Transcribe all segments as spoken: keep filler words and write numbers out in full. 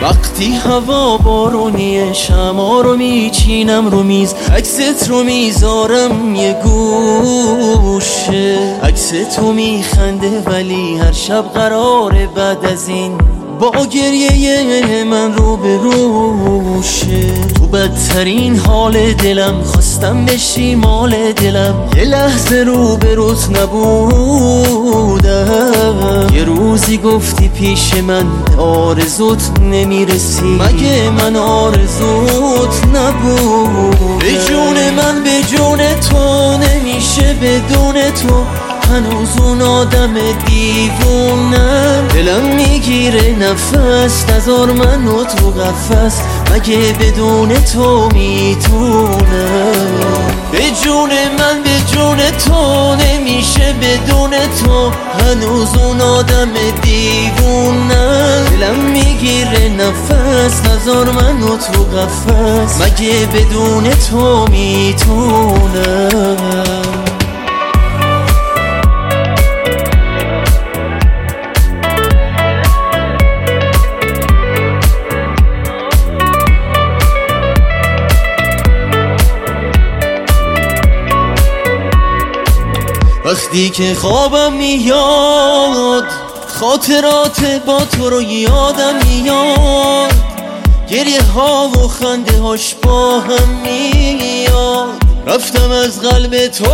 وقتی هوا بارونیه شمع رو میچینم رو میز، عکست رو میذارم یه گوشه. عکس تو میخنده ولی هر شب قراره بعد از این با گریه من رو به روشه. تو بدترین حال دلم خواستم بشی مال دلم، یه لحظه رو به روت نبودم. یه روزی گفتی پیش من آرزوت نمیرسی، مگه من آرزوت نبود؟ به جون من به جون تو نمیشه بدون تو، هنوز اون آدم دیوونم. دلم میگیره نفس، نذار منو تو قفس، مگه بدون تو میتونم؟ به جون من به جون تو نمیشه بدون تو، هنوز اون آدم دیوونم. دلم میگیره نفس، نذار منو تو قفس، مگه بدون تو میتونم؟ وقتی که خوابم میاد خاطرات با تو رو یادم میاد، گریه ها و خنده هاش با هم میاد. رفتم از قلب تو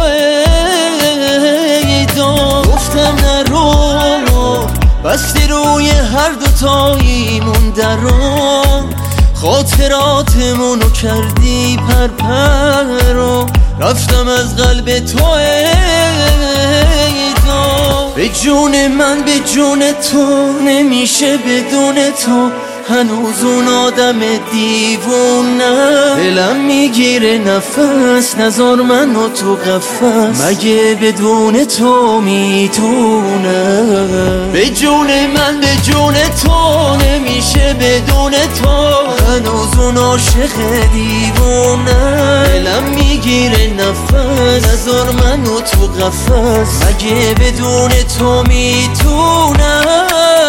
ای داد، گفتم نرو، بستی روی هر دوتاییمون درو. خاطراتمونو کردی پرپرو، رفتم از قلب تو ای داد. به جون من به جون تو نمیشه بدون تو، هنوز اون آدم دیوونم. دلم میگیره نفس، نذار منو تو قفس، مگه بدون تو میتونم؟ به جون من به جون تو نمیشه بدون تو، هنوز اون عاشق دیوونم. دلم میگیره نفس، نذار منو تو قفس، مگه بدون تو میتونم؟